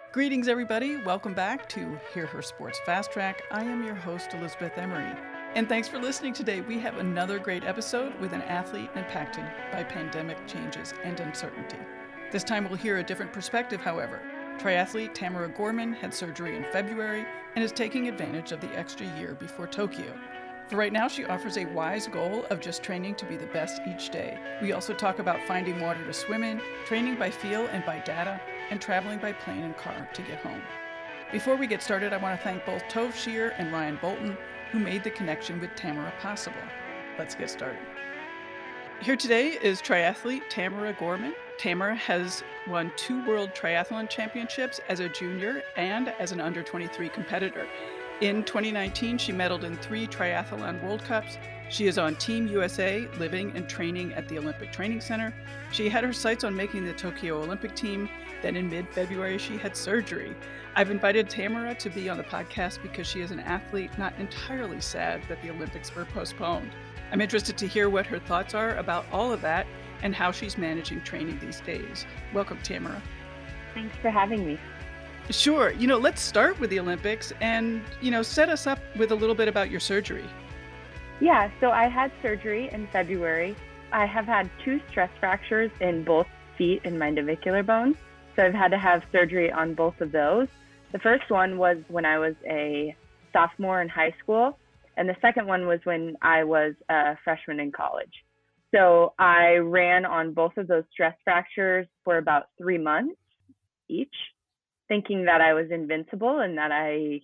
Greetings, everybody. Welcome back to Hear Her Sports Fast Track. I am your host, Elizabeth Emery. And thanks for listening today. We have another great episode with an athlete impacted by pandemic changes and uncertainty. This time we'll hear a different perspective, however. Triathlete Tamara Gorman had surgery in February and is taking advantage of the extra year before Tokyo. For right now, she offers a wise goal of just training to be the best each day. We also talk about finding water to swim in, training by feel and by data, and traveling by plane and car to get home. Before we get started, I want to thank both Tove Shear and Ryan Bolton, who made the connection with Tamara possible. Let's get started. Here today is triathlete Tamara Gorman. Tamara has won 2 World Triathlon Championships as a junior and as an under-23 competitor. In 2019, she medaled in 3 Triathlon World Cups. She is on Team USA, living and training at the Olympic Training Center. She had her sights on making the Tokyo Olympic team. Then in mid-February, she had surgery. I've invited Tamara to be on the podcast because she is an athlete not entirely sad that the Olympics were postponed. I'm interested to hear what her thoughts are about all of that and how she's managing training these days. Welcome, Tamara. Thanks for having me. Sure. Let's start with the Olympics and, set us up with a little bit about your surgery. Yeah, so I had surgery in February. I have had 2 stress fractures in both feet and my navicular bone. So I've had to have surgery on both of those. The first one was when I was a sophomore in high school, and the second one was when I was a freshman in college. So I ran on both of those stress fractures for about 3 months each, thinking that I was invincible and that I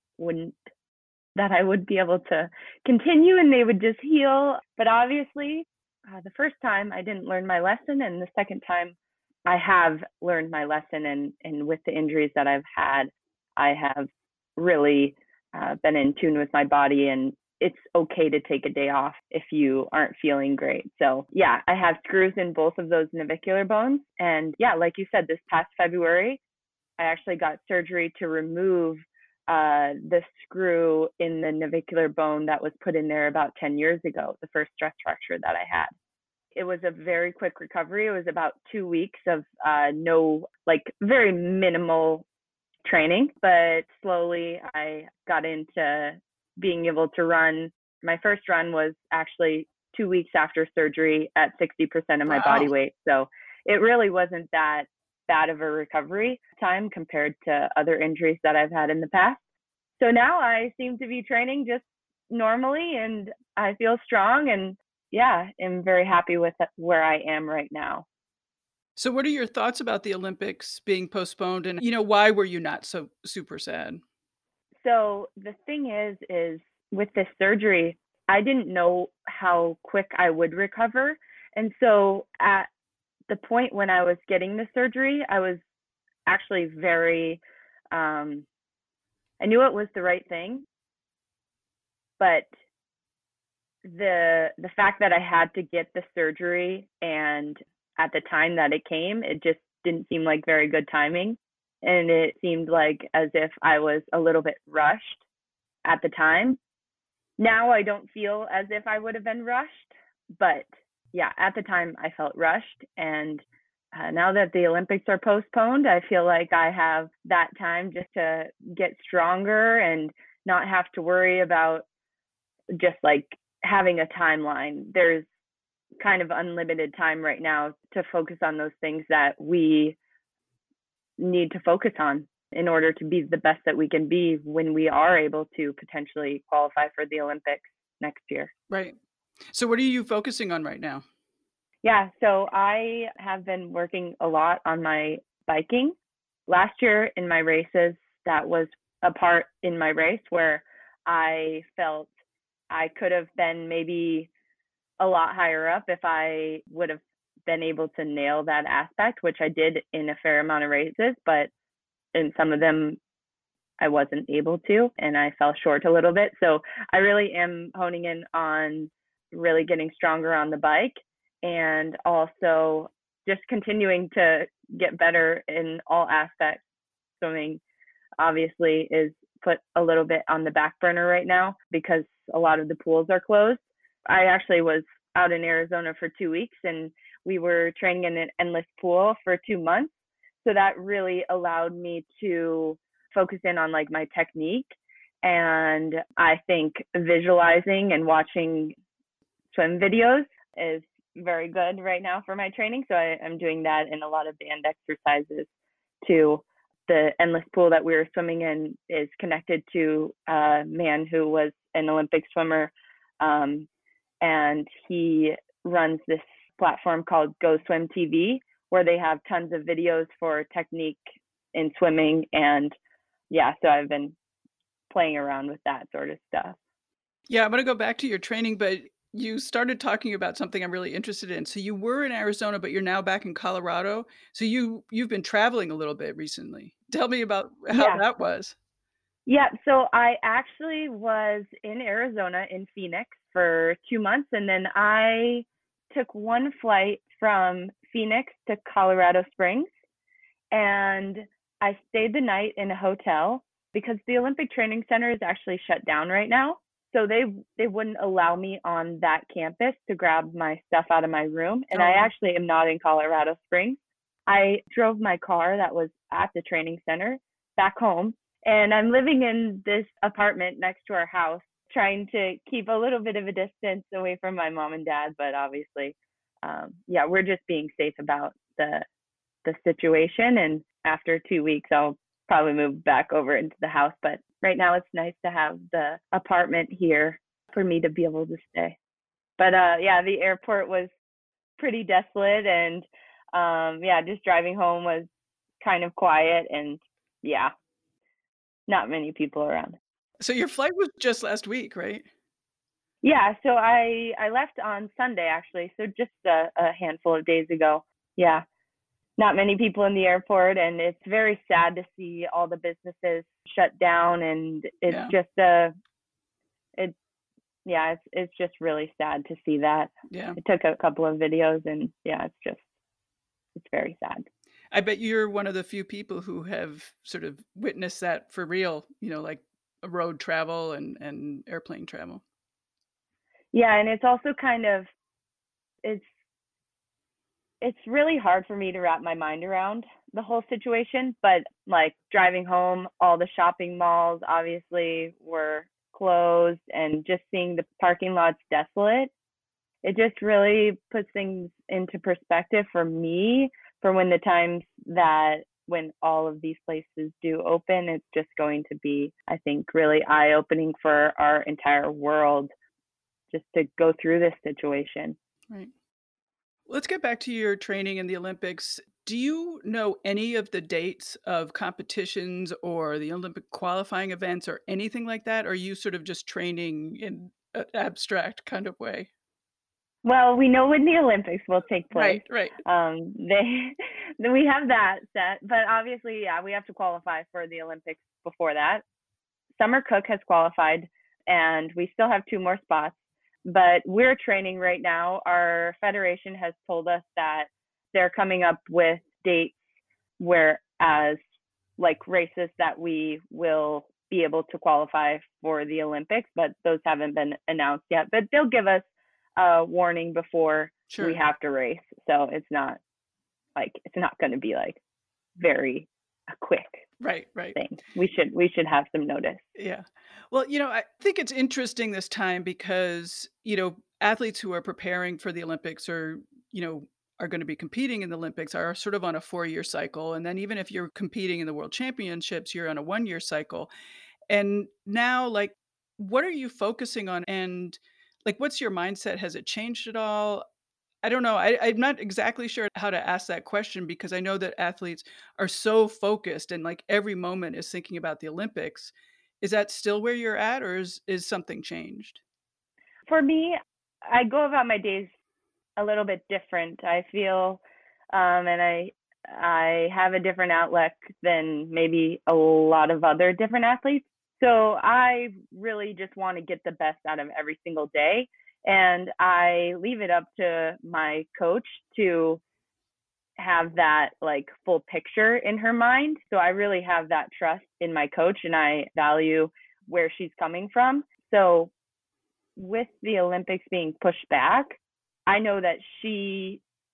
would be able to continue and they would just heal. But obviously, the first time I didn't learn my lesson, and the second time I have learned my lesson. And with the injuries that I've had, I have really been in tune with my body, and it's okay to take a day off if you aren't feeling great. So yeah, I have screws in both of those navicular bones. And yeah, like you said, this past February, I actually got surgery to remove the screw in the navicular bone that was put in there about 10 years ago, the first stress fracture that I had. It was a very quick recovery. It was about 2 weeks of very minimal training, but slowly I got into being able to run. My first run was actually 2 weeks after surgery at 60% of my body weight. So it really wasn't that bad of a recovery time compared to other injuries that I've had in the past. So now I seem to be training just normally and I feel strong, and yeah, I'm very happy with where I am right now. So what are your thoughts about the Olympics being postponed, and why were you not so super sad? So the thing is with this surgery, I didn't know how quick I would recover. And so at the point when I was getting the surgery, I was actually very, I knew it was the right thing, but the fact that I had to get the surgery and at the time that it came, it just didn't seem like very good timing. And it seemed like as if I was a little bit rushed at the time. Now I don't feel as if I would have been rushed, but yeah, at the time I felt rushed. And now that the Olympics are postponed, I feel like I have that time just to get stronger and not have to worry about just like having a timeline. There's kind of unlimited time right now to focus on those things that we need to focus on in order to be the best that we can be when we are able to potentially qualify for the Olympics next year. Right. So what are you focusing on right now? Yeah, so I have been working a lot on my biking. Last year in my races, that was a part in my race where I felt I could have been maybe a lot higher up if I would have been able to nail that aspect, which I did in a fair amount of races, but in some of them I wasn't able to, and I fell short a little bit. So I really am honing in on really getting stronger on the bike, and also just continuing to get better in all aspects. Swimming obviously is put a little bit on the back burner right now because a lot of the pools are closed. I actually was out in Arizona for 2 weeks, and we were training in an endless pool for 2 months. So that really allowed me to focus in on like my technique. And I think visualizing and watching swim videos is very good right now for my training. So I'm doing that in a lot of band exercises too. The endless pool that we were swimming in is connected to a man who was an Olympic swimmer. And he runs this platform called Go Swim TV, where they have tons of videos for technique in swimming. And yeah, so I've been playing around with that sort of stuff. Yeah, I'm going to go back to your training, but you started talking about something I'm really interested in. So you were in Arizona, but you're now back in Colorado. So you've been traveling a little bit recently. Tell me about how Yeah. that was. Yeah, so I actually was in Arizona in Phoenix for 2 months, and then I took one flight from Phoenix to Colorado Springs, and I stayed the night in a hotel because the Olympic Training Center is actually shut down right now. So they wouldn't allow me on that campus to grab my stuff out of my room, and I actually am not in Colorado Springs. I drove my car that was at the training center back home, and I'm living in this apartment next to our house, trying to keep a little bit of a distance away from my mom and dad. But obviously, yeah, we're just being safe about the situation. And after 2 weeks, I'll probably move back over into the house. But right now, it's nice to have the apartment here for me to be able to stay. But yeah, the airport was pretty desolate, and yeah, just driving home was kind of quiet, and yeah, not many people around. So your flight was just last week, right? Yeah, so I left on Sunday actually, so just a handful of days ago. Yeah, not many people in the airport, and it's very sad to see all the businesses shut down, and it's Yeah. just it's just really sad to see that. Yeah. I took a couple of videos, and yeah, it's very sad. I bet you're one of the few people who have sort of witnessed that for real, like road travel and airplane travel. Yeah, and it's also kind of it's it's really hard for me to wrap my mind around the whole situation, but like driving home, all the shopping malls obviously were closed, and just seeing the parking lots desolate, it just really puts things into perspective for me for when the times that when all of these places do open. It's just going to be, I think, really eye-opening for our entire world just to go through this situation. Right. Let's get back to your training in the Olympics. Do you know any of the dates of competitions or the Olympic qualifying events or anything like that? Or are you sort of just training in an abstract kind of way? Well, we know when the Olympics will take place. Right. We have that set, but obviously, yeah, we have to qualify for the Olympics before that. Summer Cook has qualified, and we still have 2 more spots, but we're training right now. Our federation has told us that they're coming up with dates whereas like races that we will be able to qualify for the Olympics, but those haven't been announced yet. But they'll give us a warning before Sure. we have to race. So it's not going to be like very a quick Right. thing. We should have some notice. Yeah. Well, I think it's interesting this time because, athletes who are preparing for the Olympics or, are going to be competing in the Olympics are sort of on a 4-year cycle. And then even if you're competing in the World Championships, you're on a 1-year cycle. And now, like, what are you focusing on? And like, what's your mindset? Has it changed at all? I don't know. I'm not exactly sure how to ask that question because I know that athletes are so focused and like every moment is thinking about the Olympics. Is that still where you're at, or is something changed? For me, I go about my days a little bit different. I feel, and I have a different outlook than maybe a lot of other different athletes. So I really just want to get the best out of every single day, and I leave it up to my coach to have that like full picture in her mind. So I really have that trust in my coach, and I value where she's coming from. So with the Olympics being pushed back, I know that she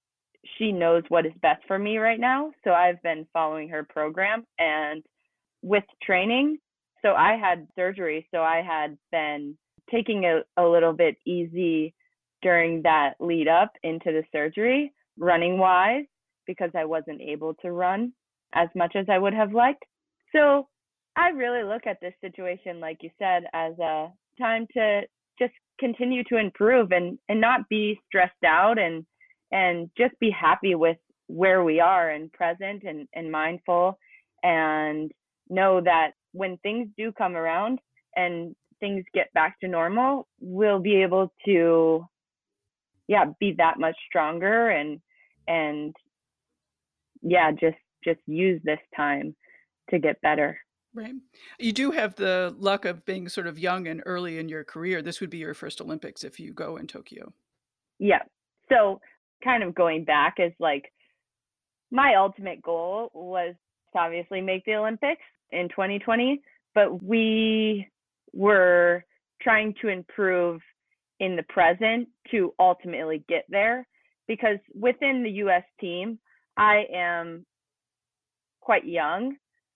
she knows what is best for me right now. So I've been following her program. And with training, so I had surgery. So I had been taking it a little bit easy during that lead up into the surgery, running wise, because I wasn't able to run as much as I would have liked. So I really look at this situation, like you said, as a time to just continue to improve and not be stressed out and just be happy with where we are and present and mindful and know that when things do come around and things get back to normal, we'll be able to, yeah, be that much stronger and yeah, just use this time to get better. Right. You do have the luck of being sort of young and early in your career. This would be your first Olympics if you go in Tokyo. Yeah. So kind of going back is like my ultimate goal was to obviously make the Olympics in 2020, but we were trying to improve in the present to ultimately get there because within the US team, I am quite young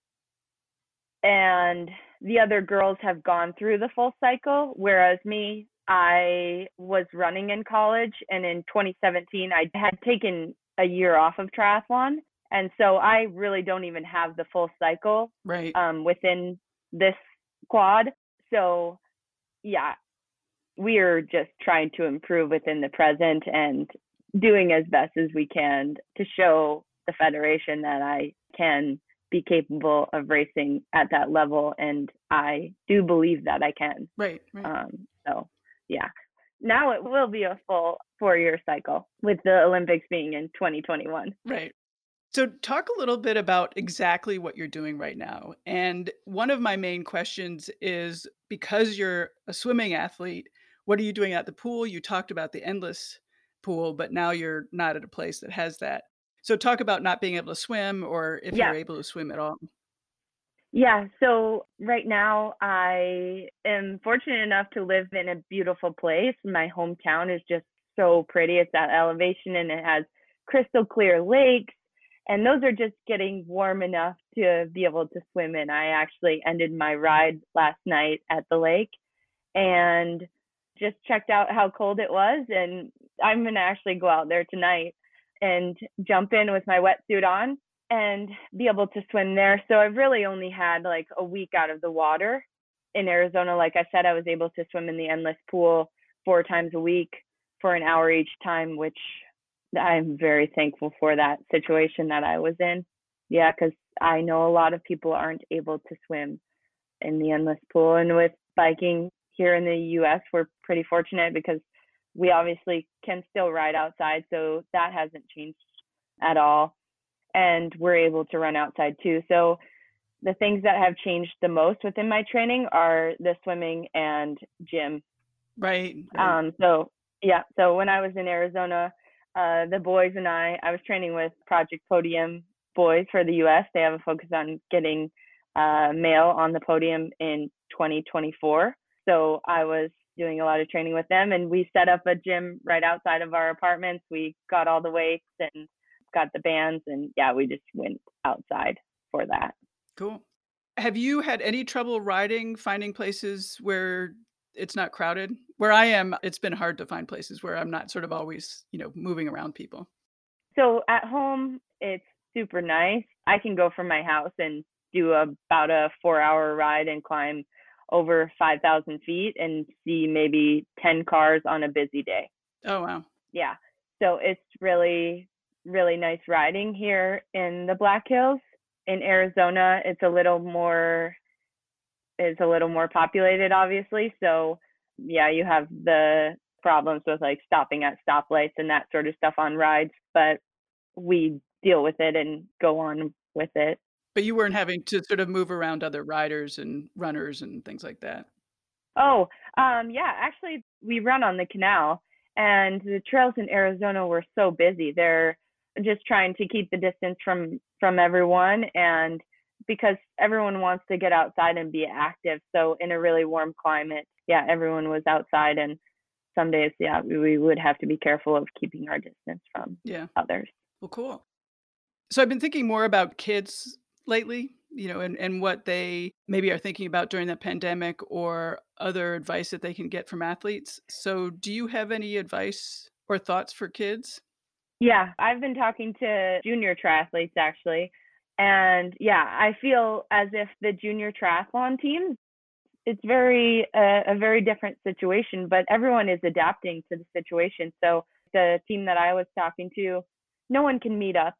and the other girls have gone through the full cycle, whereas me, I was running in college and in 2017 I had taken a year off of triathlon, and so I really don't even have the full cycle Right. within this quad. So yeah, we are just trying to improve within the present and doing as best as we can to show the federation that I can be capable of racing at that level, and I do believe that I can. Right. Right. So yeah, now it will be a full 4-year cycle with the Olympics being in 2021. Right. So talk a little bit about exactly what you're doing right now. And one of my main questions is because you're a swimming athlete, what are you doing at the pool? You talked about the endless pool, but now you're not at a place that has that. So talk about not being able to swim or if you're Yeah. able to swim at all. Yeah, so right now I am fortunate enough to live in a beautiful place. My hometown is just so pretty. It's at elevation and it has crystal clear lakes, and those are just getting warm enough to be able to swim in. I actually ended my ride last night at the lake and just checked out how cold it was, and I'm going to actually go out there tonight and jump in with my wetsuit on and be able to swim there. So I've really only had like a week out of the water. In Arizona, like I said, I was able to swim in the endless pool 4 times a week for an hour each time, which I'm very thankful for that situation that I was in. Yeah, because I know a lot of people aren't able to swim in the endless pool. And with biking here in the US, we're pretty fortunate because we obviously can still ride outside. So that hasn't changed at all. And we're able to run outside too. So the things that have changed the most within my training are the swimming and gym. Right. So yeah, so when I was in Arizona, the boys and I was training with Project Podium boys for the US. They have a focus on getting male on the podium in 2024. So I was doing a lot of training with them, and we set up a gym right outside of our apartments. We got all the weights and got the bands, and yeah, we just went outside for that. Cool. Have you had any trouble finding places where it's not crowded? Where I am, it's been hard to find places where I'm not sort of always, moving around people. So at home, it's super nice. I can go from my house and do about a 4-hour ride and climb over 5,000 feet and see maybe 10 cars on a busy day. Oh, wow. Yeah. So it's really, really nice riding here in the Black Hills. In Arizona, it's a little more populated, obviously. So yeah, you have the problems with like stopping at stoplights and that sort of stuff on rides, but we deal with it and go on with it. But you weren't having to sort of move around other riders and runners and things like that. Oh, yeah, actually, we run on the canal, and the trails in Arizona were so busy. They're just trying to keep the distance from everyone, and because everyone wants to get outside and be active. So in a really warm climate, yeah, everyone was outside and some days, yeah, we would have to be careful of keeping our distance from Yeah. others. Well, cool. So I've been thinking more about kids lately, and what they maybe are thinking about during the pandemic or other advice that they can get from athletes. So do you have any advice or thoughts for kids? Yeah, I've been talking to junior triathletes actually. And yeah, I feel as if the junior triathlon teams, it's a very different situation, but everyone is adapting to the situation. So the team that I was talking to, no one can meet up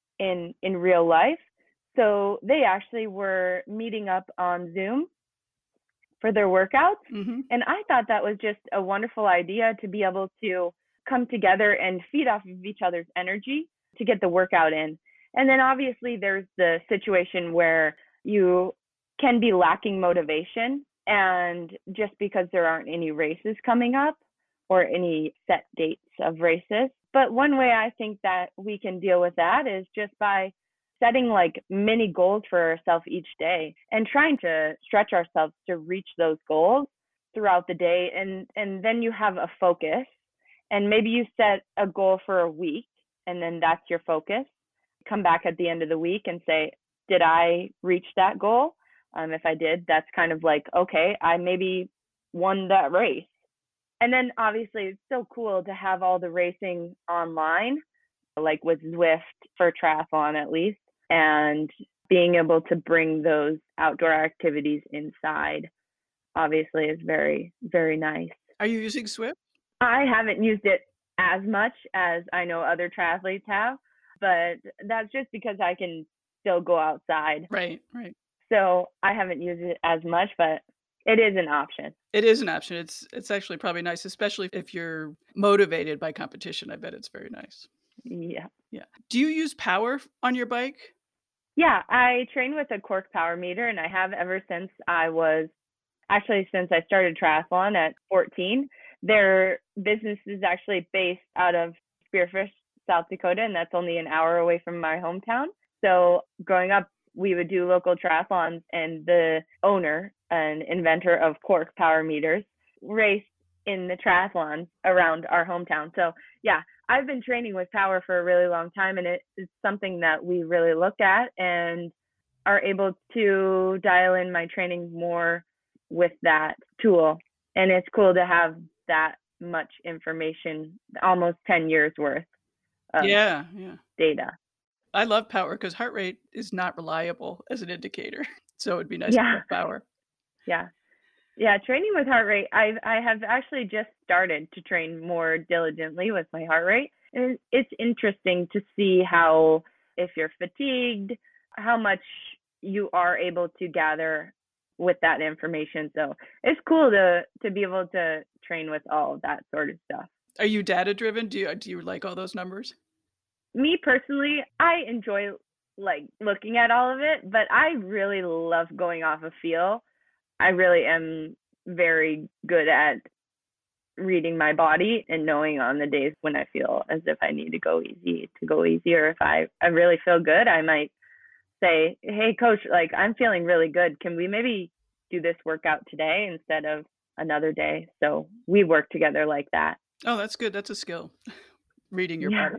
in real life. So they actually were meeting up on Zoom for their workouts. Mm-hmm. And I thought that was just a wonderful idea to be able to come together and feed off of each other's energy to get the workout in. And then obviously there's the situation where you can be lacking motivation, and just because there aren't any races coming up or any set dates of races. But one way I think that we can deal with that is just by setting like mini goals for ourselves each day and trying to stretch ourselves to reach those goals throughout the day. And then you have a focus, and maybe you set a goal for a week, and then that's your focus. Come back at the end of the week and say, did I reach that goal? If I did, that's kind of like, okay, I maybe won that race. And then obviously it's so cool to have all the racing online, like with Zwift for triathlon at least, and being able to bring those outdoor activities inside obviously is very, very nice. Are you using Swift? I haven't used it as much as I know other triathletes have, but that's just because I can still go outside. Right, right. So I haven't used it as much, but it is an option. It is an option. It's actually probably nice, especially if you're motivated by competition. I bet it's very nice. Yeah. Yeah. Do you use power on your bike? Yeah, I train with a Cork Power Meter, and I have ever since since I started triathlon at 14. Their business is actually based out of Spearfish, South Dakota, and that's only an hour away from my hometown. So growing up, we would do local triathlons, and the owner and inventor of Cork Power Meters raced in the triathlons around our hometown. So yeah, I've been training with power for a really long time, and it's something that we really look at and are able to dial in my training more with that tool. And it's cool to have that much information, almost 10 years worth of Yeah. data. I love power because heart rate is not reliable as an indicator. So it'd be nice to Yeah, have power. yeah. Yeah, training with heart rate. I have actually just started to train more diligently with my heart rate. And it's interesting to see how, if you're fatigued, how much you are able to gather with that information. So it's cool to be able to train with all of that sort of stuff. Are you data driven? Do you like all those numbers? Me personally, I enjoy like looking at all of it, but I really love going off a feel. I really am very good at reading my body and knowing on the days when I feel as if I need to go easy, or if I really feel good, I might say, hey coach, like I'm feeling really good, can we maybe do this workout today instead of another day? So we work together like that. Oh, that's good. That's a skill. Reading your Yeah. body.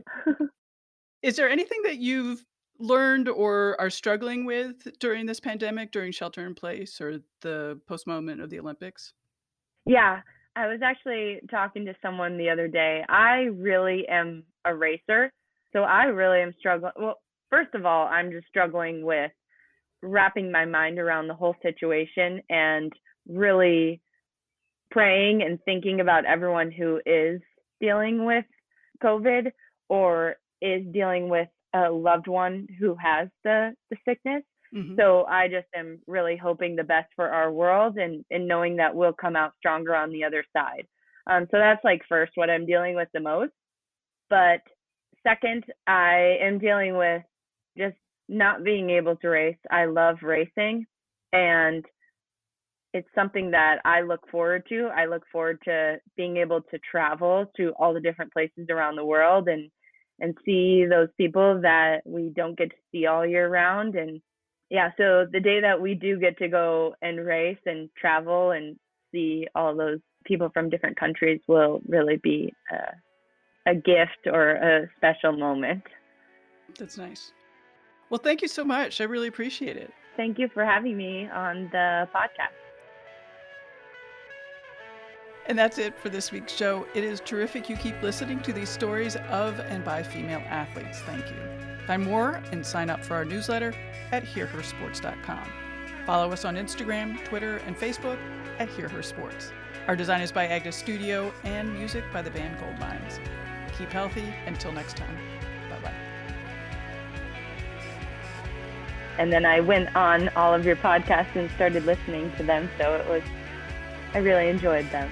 Is there anything that you've learned or are struggling with during this pandemic, during shelter in place or the postponement of the Olympics? Yeah, I was actually talking to someone the other day. I really am a racer, so I really am struggling. Well, first of all, I'm just struggling with wrapping my mind around the whole situation and really praying and thinking about everyone who is dealing with COVID or is dealing with a loved one who has the sickness. Mhm. So I just am really hoping the best for our world, and knowing that we'll come out stronger on the other side. So that's like first what I'm dealing with the most. But second, I am dealing with just not being able to race. I love racing, and it's something that I look forward to. I look forward to being able to travel to all the different places around the world and see those people that we don't get to see all year round. And yeah, so the day that we do get to go and race and travel and see all those people from different countries will really be a gift or a special moment. That's nice. Well, thank you so much. I really appreciate it. Thank you for having me on the podcast. And that's it for this week's show. It is terrific you keep listening to these stories of and by female athletes. Thank you. Find more and sign up for our newsletter at hearhersports.com. Follow us on Instagram, Twitter, and Facebook at Hear Her Sports. Our design is by Agnes Studio and music by the band Goldmines. Keep healthy. Until next time. Bye-bye. And then I went on all of your podcasts and started listening to them. So I really enjoyed them.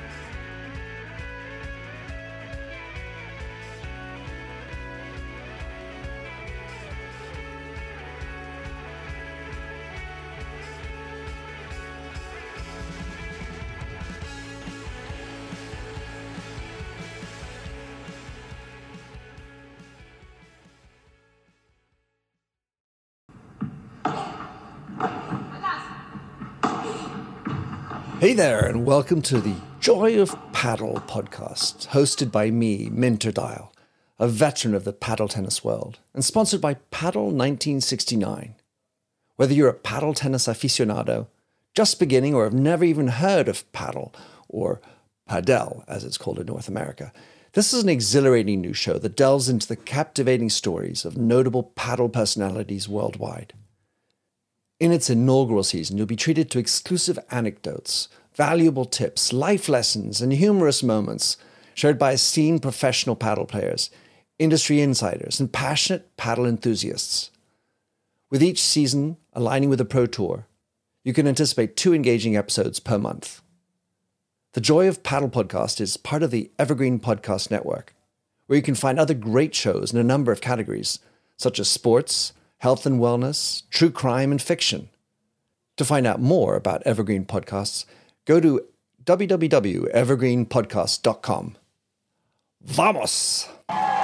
Hey there, and welcome to the Joy of Paddle podcast, hosted by me, Minter Dial, a veteran of the paddle tennis world, and sponsored by Paddle 1969. Whether you're a paddle tennis aficionado, just beginning, or have never even heard of paddle, or padel, as it's called in North America, this is an exhilarating new show that delves into the captivating stories of notable paddle personalities worldwide. In its inaugural season, you'll be treated to exclusive anecdotes, valuable tips, life lessons, and humorous moments shared by esteemed professional paddle players, industry insiders, and passionate paddle enthusiasts. With each season aligning with the Pro Tour, you can anticipate 2 engaging episodes per month. The Joy of Paddle podcast is part of the Evergreen Podcast Network, where you can find other great shows in a number of categories, such as sports, health and wellness, true crime, and fiction. To find out more about Evergreen Podcasts, go to www.evergreenpodcast.com. Vamos!